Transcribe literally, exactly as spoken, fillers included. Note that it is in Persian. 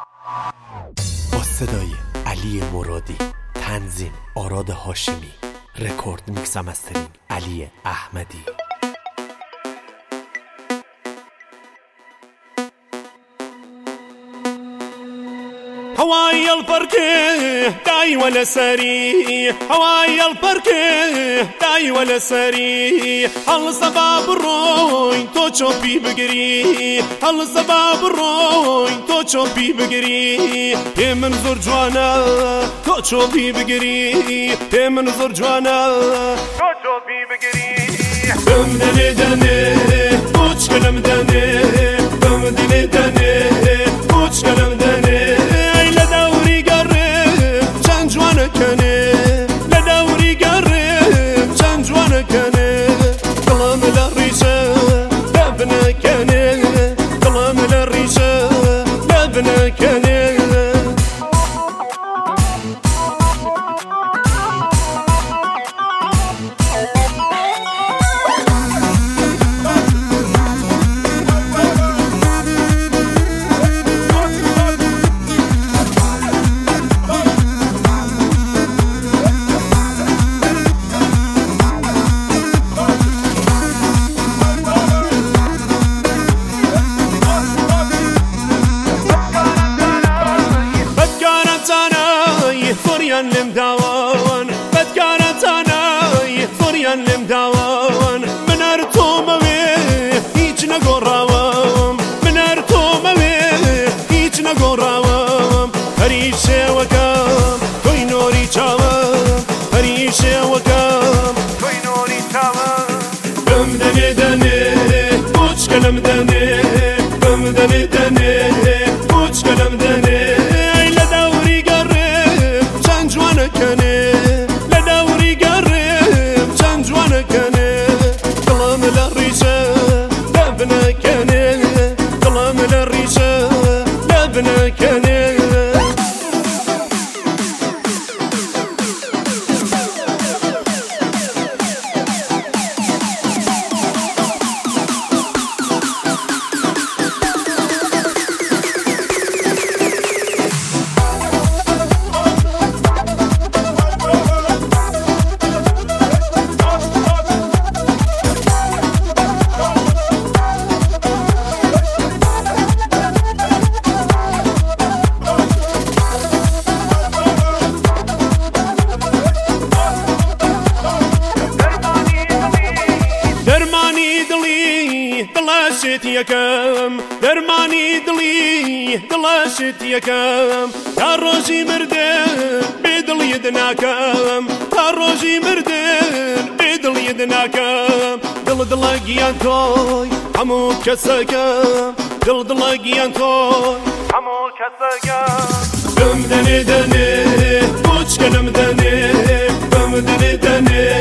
با صدای علی مرادی، تنظیم آراد هاشمی، رکورد میکس و مسترینگ علی احمدی. هواي البركه داي ولا سري، هواي البركه داي ولا سري، هل سباب الروي تو چوبي بگري، هل سباب الروي تو چوبي بگري، من زور جوانا تو چوبي بگري، من زور جوانا تو چوبي بگري. بم دني دني بوچ كلام دني، بم دني دني بوچ كلام دني، لدوري قرب چند جوانه کنه، لدوري قرب چند جوانه کنه، قلم للريشه لبنه کنه، قلم للريشه لبنه کنه. فريان لمداوان بدكانت اناي فريان لمداوان من ارتوم وي هيج نغوراوام، من ارتوم وي هيج نغوراوام، هريشه وكام توي نوري چاوام، هريشه وكام توي نوري چاوام. بم دني دني بوچ كلام دني، بم دني دني بوچ كلام دني، کنه لدوري قرب چند جوانه کنه، قلم للريشه لبنه کنه، قلم للريشه لبنه کنه. دلاشت یکم درمانی دلی دلاشت یکم، تا روزی مردن بدلی دناکم، تا روزی مردن بدلی دناکم، دل دلگیان توی همو کسکم، دل دلگیان توی همو کسکم. بم دنی دنی بوچ کنم دنی، بم دنی دنی